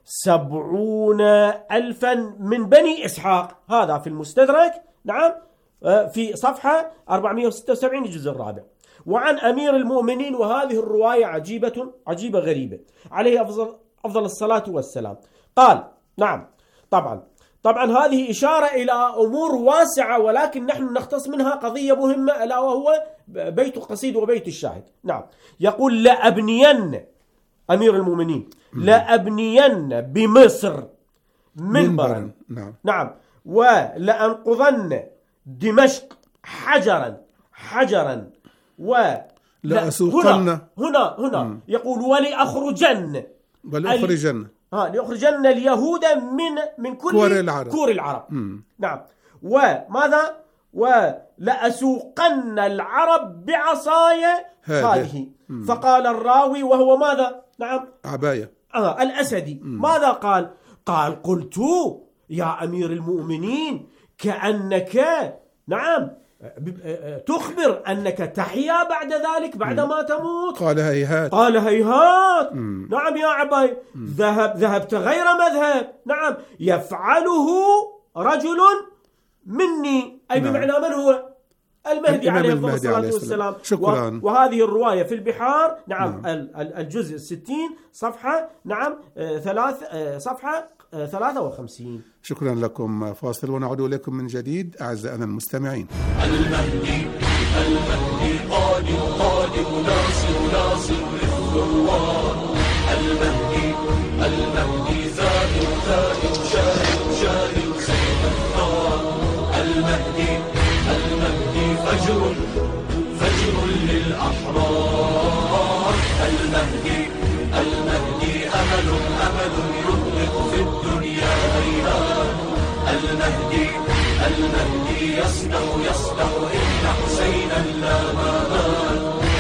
70,000 من بني إسحاق. هذا في المستدرك نعم في صفحة 476 الجزء الرابع. وعن أمير المؤمنين وهذه الرواية عجيبة غريبة عليه أفضل الصلاة والسلام قال نعم طبعا هذه إشارة إلى أمور واسعة ولكن نحن نختص منها قضية مهمة ألا وهو بيت القصيد وبيت الشاهد. نعم يقول لأبنين أمير المؤمنين لأبنين بمصر منبرا نعم ولأنقضن دمشق حجرا لأسوقن هنا يقول ولأخرجن لأخرجن اليهود من كل كور العرب. نعم. وماذا؟ ولأسوقن العرب بعصاي هذه. فقال الراوي وهو ماذا؟ نعم عباية الأسدي. ماذا قال؟ قلت يا أمير المؤمنين كأنك نعم تخبر أنك تحيا بعد ذلك بعدما تموت. قال هيهات. نعم يا عباي، ذهبت غير مذهب. نعم يفعله رجل مني، أي بمعنى من هو؟ المهدي عليه الصلاة والسلام. شكرا. وهذه الرواية في البحار. نعم. الجزء 60 صفحة نعم 53. شكرا لكم. فاصل ونعود إليكم من جديد أعزائنا المستمعين. المهدي قادم ناصر للثوار. المهدي ثائر شاهد سيف الثار. المهدي فجر للأحرار. المهدي أمل يطلق في الدنيا هيهات. المهدي يصدح إن حسينا لا مهان.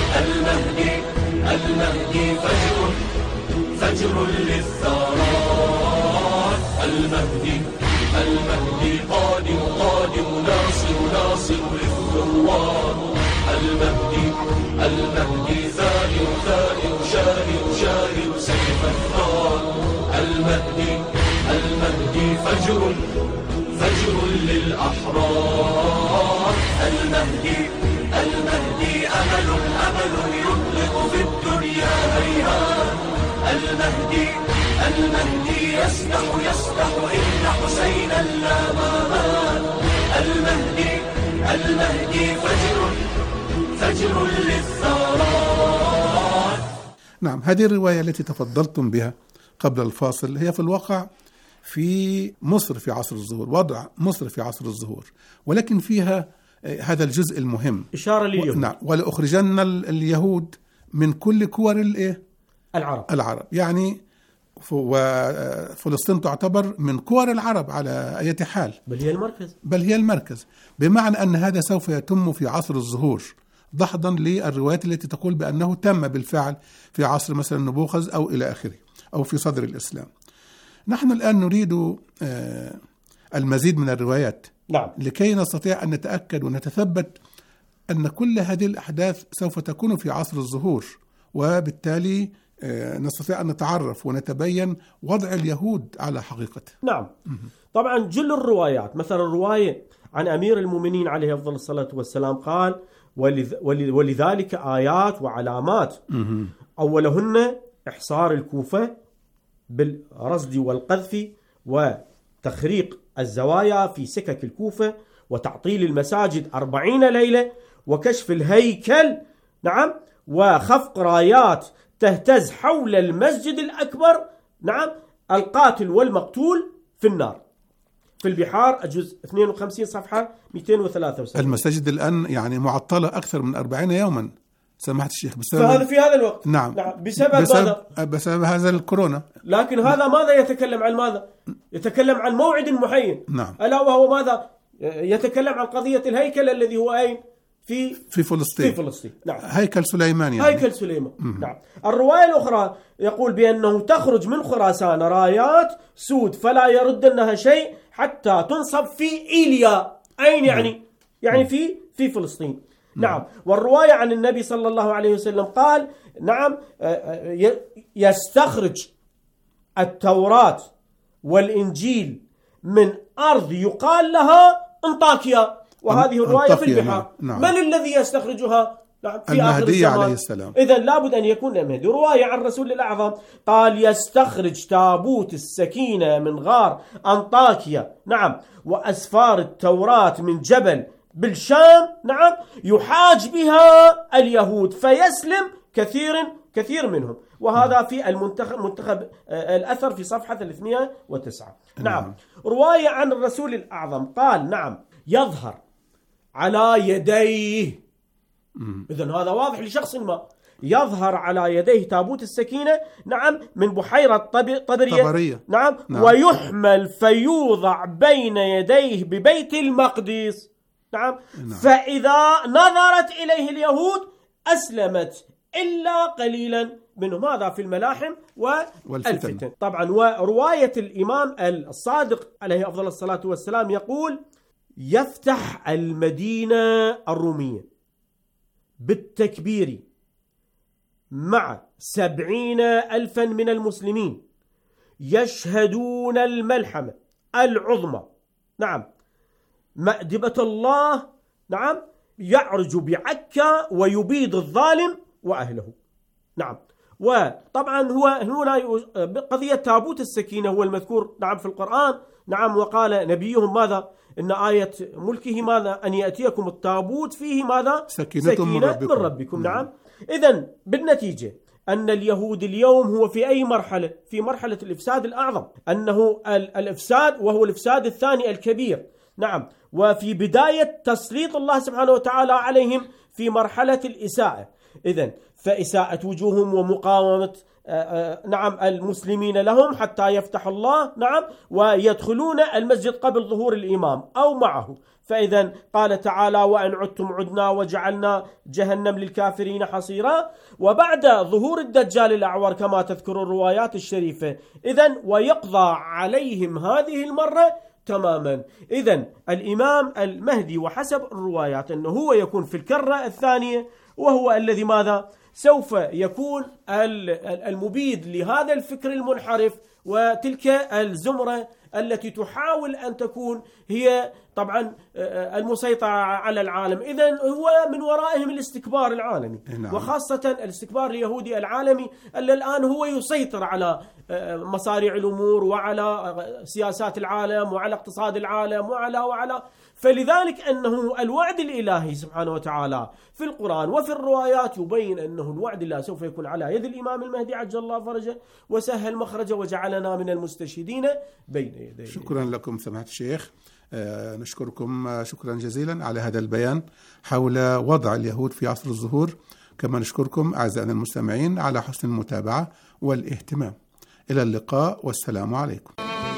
المهدي فجر للثارات. المهدي قادم ناصر للثوار. المهدي ثائر شاهد سيف الثار. المهدي فجر للأحرار. المهدي أمل يطلق في الدنيا هيهات. المهدي يصدح إن حسينا لا مهان. المهدي فجر للثارات. نعم، هذه الرواية التي تفضلتم بها قبل الفاصل هي في الواقع في مصر في عصر الظهور، وضع مصر في عصر الظهور، ولكن فيها هذا الجزء المهم إشارة لليهود. نعم. ولأخرجن اليهود من كل كور العرب. يعني وفلسطين تعتبر من كور العرب على أي حال، بل هي المركز، بمعنى أن هذا سوف يتم في عصر الظهور، ضحضا للروايات التي تقول بأنه تم بالفعل في عصر مثلا نبوخذ أو إلى آخره، أو في صدر الإسلام. نحن الآن نريد المزيد من الروايات. نعم. لكي نستطيع أن نتأكد ونتثبت أن كل هذه الأحداث سوف تكون في عصر الظهور، وبالتالي نستطيع أن نتعرف ونتبين وضع اليهود على حقيقته. نعم. طبعا جل الروايات، مثلا الرواية عن أمير المؤمنين عليه أفضل الصلاة والسلام قال ولذلك آيات وعلامات، أولهن إحصار الكوفة بالرصد والقذف وتخريق الزوايا في سكك الكوفة وتعطيل المساجد 40 ليلة وكشف الهيكل. نعم. وخفق رايات تهتز حول المسجد الأكبر. نعم. القاتل والمقتول في النار. في البحار الجزء 52 صفحة 273. المساجد الآن يعني معطلة أكثر من 40 يوما سمحت الشيخ في هذا الوقت. نعم. بسبب هذا الكورونا. لكن هذا ماذا يتكلم عن ماذا؟ يتكلم عن موعد معين. نعم. ألا وهو ماذا؟ يتكلم عن قضية الهيكل الذي هو أين؟ في فلسطين. نعم. هيكل سليمان يعني. هيكل سليمان. نعم. الرواية الأخرى يقول بأنه تخرج من خراسان رايات سود فلا يردنها شيء حتى تنصب في إيليا. أين يعني؟ يعني في فلسطين. نعم. والرواية عن النبي صلى الله عليه وسلم قال نعم يستخرج التوراة والإنجيل من أرض يقال لها أنطاكيا، وهذه الرواية في البحار. نعم. من الذي يستخرجها؟ نعم. في آخر الزمان عليه السلام. إذن لابد أن يكون المهدي. رواية عن رسول الأعظم قال يستخرج تابوت السكينة من غار أنطاكيا. نعم. وأسفار التوراة من جبل بالشام. نعم. يحاج بها اليهود فيسلم كثير كثير منهم، وهذا في منتخب الأثر في صفحة 309. نعم. رواية عن الرسول الأعظم قال نعم يظهر على يديه، إذن هذا واضح لشخص ما، يظهر على يديه تابوت السكينة نعم من بحيرة طبرية نعم. ويحمل فيوضع بين يديه ببيت المقدس نعم. فإذا نظرت إليه اليهود أسلمت إلا قليلا منهم. هذا في الملاحم والفتن طبعا. ورواية الإمام الصادق عليه أفضل الصلاة والسلام يقول يفتح المدينة الرومية بالتكبير مع 70,000 من المسلمين يشهدون الملحمة العظمى نعم، مأدبة الله نعم، يعرج بعكا ويبيد الظالم وأهله نعم. وطبعا هو هنا قضية تابوت السكينة هو المذكور نعم في القرآن نعم. وقال نبيهم ماذا؟ إن آية ملكه ماذا؟ أن يأتيكم التابوت فيه ماذا؟ سكينة من ربكم نعم. إذن بالنتيجة أن اليهود اليوم هو في أي مرحلة؟ في مرحلة الإفساد الأعظم، أنه الإفساد وهو الإفساد الثاني الكبير نعم. وفي بداية تسليط الله سبحانه وتعالى عليهم في مرحلة الإساءة. إذن فإساءة وجوههم ومقاومة نعم المسلمين لهم حتى يفتح الله نعم ويدخلون المسجد قبل ظهور الإمام أو معه. فإذا قال تعالى وأن عدتم عدنا وجعلنا جهنم للكافرين حصيرا. وبعد ظهور الدجال الأعور كما تذكر الروايات الشريفة إذن ويقضى عليهم هذه المرة تماما. إذن الإمام المهدي وحسب الروايات أنه هو يكون في الكرة الثانية، وهو الذي ماذا؟ سوف يكون المبيد لهذا الفكر المنحرف وتلك الزمرة التي تحاول أن تكون هي طبعا المسيطرة على العالم. إذن هو من ورائهم الاستكبار العالمي وخاصة الاستكبار اليهودي العالمي اللي الآن هو يسيطر على مصاريع الأمور وعلى سياسات العالم وعلى اقتصاد العالم وعلى فلذلك أنه الوعد الإلهي سبحانه وتعالى في القرآن وفي الروايات يبين أنه الوعد الله سوف يكون على يد الإمام المهدي عجل الله فرجه وسهل مخرجه وجعلنا من المستشهدين بين يديه. شكرا لكم سماحة الشيخ، نشكركم شكرا جزيلا على هذا البيان حول وضع اليهود في عصر الظهور. كما نشكركم أعزائنا المستمعين على حسن المتابعة والاهتمام. إلى اللقاء والسلام عليكم.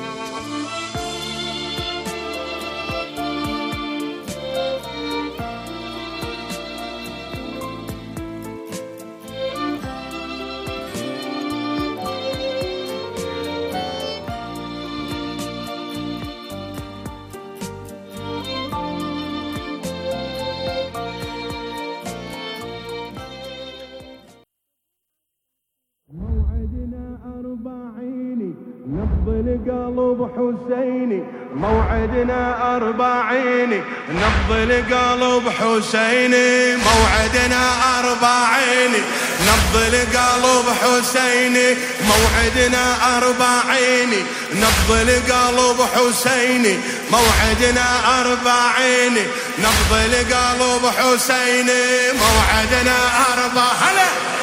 موعدنا أربعيني نبض القلب حسيني، موعدنا أربعيني نبض القلب حسيني، موعدنا أربعيني نبض القلب حسيني، موعدنا أربعيني نبض القلب حسيني، موعدنا هلا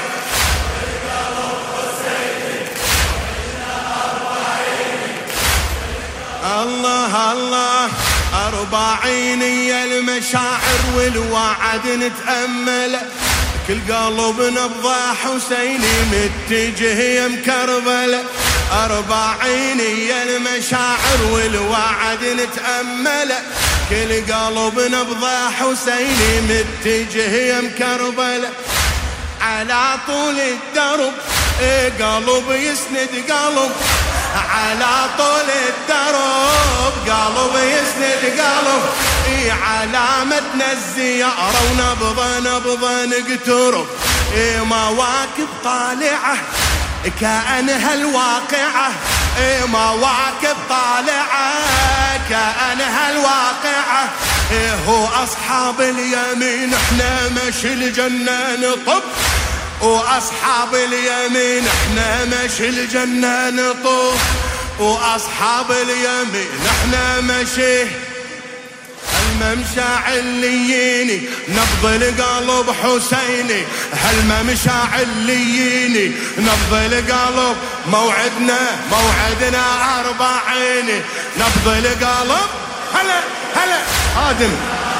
الله الله أربعيني المشاعر والوعد نتأمل، كل قلب نبضة حسيني متجه يم كربل، أربعيني المشاعر والوعد نتأمل، كل قلب نبضة حسيني متجه يم كربل، على طول الدرب قلب يسند قلب، على طول الدرب قلب يسند قلب، علامتنا الزيارة ونبضة نقترب، مواكب طالعة كأنها الواقعة، مواكب طالعة كأنها الواقعة، هو أصحاب اليمين احنا مشي الجنة نطب، وأصحاب اليمين احنا مشي الجنة نطوف، وأصحاب اليمين احنا مشي هالممشى علييني نبض القلب حسيني هالممشى علييني نبض القلب موعدنا 40 نبض القلب هلا خادم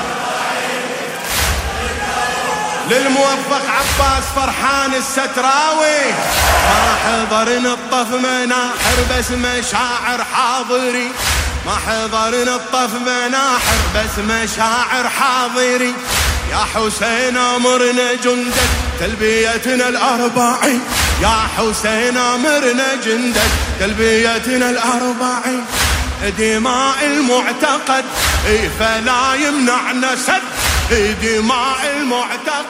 للموفق عباس فرحان الستراوي ما حضرنا الطف مناحر بس مشاعر حاضري ما حضرنا الطف مناحر بس مشاعر حاضري يا حسين امرنا جندك تلبيتنا 40 يا حسين امرنا جندك تلبيتنا 40 دماء المعتقد فلا يمنعنا سد دماء المعتقد